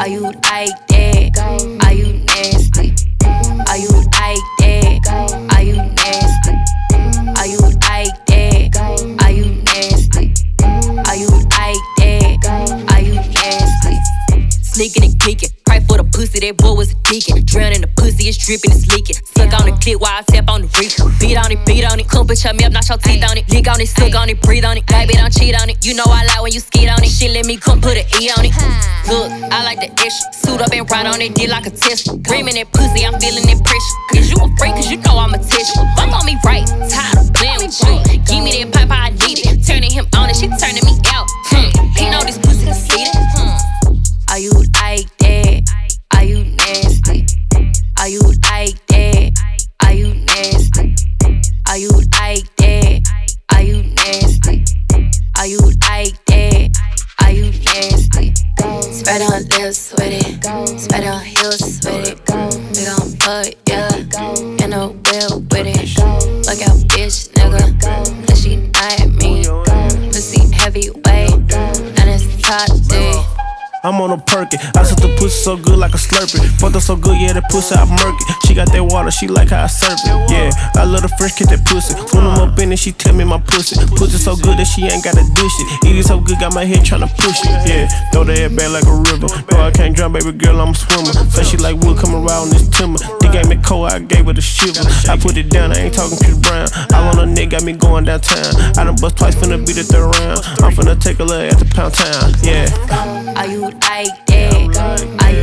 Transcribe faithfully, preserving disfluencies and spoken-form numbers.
Are you like that? Are you nasty? Are you like that? Are you nasty? Are you like that? Are you nasty? Are you like that? Are you nasty? Sneaking and geeking, right for the pussy, that boy was a deacon. Drowning the pussy, it's dripping, it's leaking. Suck on the clip while I tap on the reef. Beat on it, beat on it. Come put your milk, knock your teeth on it. Lick on it, suck on it, breathe on it. Baby, don't cheat on it. You know I like when you skid on it. Shit, let me come put an E on it. Look, I like the extra. Suit up and ride on it, did like a test. Dreaming that pussy, I'm feeling that pressure. Cause you a freak, cause you know I'm a test. Fuck on me right, tired of playing with you. Give me that pipe, I need it. Turning him on and she turning me out. Hmm. He know this pussy conceited. Hmm. Are you like that? Are you nasty? Are you like that? Are you nasty? Are you like that? Are you nasty? Are you like that? Are you nasty? Spread her lips with it, spread her heels with it. We gon' fuck, yeah, in the wheel with it. Fuck out, bitch, nigga, cause she not me. Pussy heavyweight, and it's top day. I'm on a perky. I suck the pussy so good like a slurpee. Fucked up so good, yeah, that pussy I murk it. She got that water, she like how I serve it. Yeah, I love the fresh kid that pussy. When I'm up in it, she tell me my pussy. Pussy so good that she ain't gotta dish it. Eat it so good, got my head tryna push it. Yeah, throw that head back like a river. No, I can't drown, baby girl, I'm a swimmer. Say she like wood coming around this timber. They gave me cold, I gave her the shiver. I put it down, I ain't talking Chris Brown. All on her neck, got me going downtown. I done bust twice, finna beat the third round. I'm finna take a look at the pound town. Yeah. Are you like that? Are you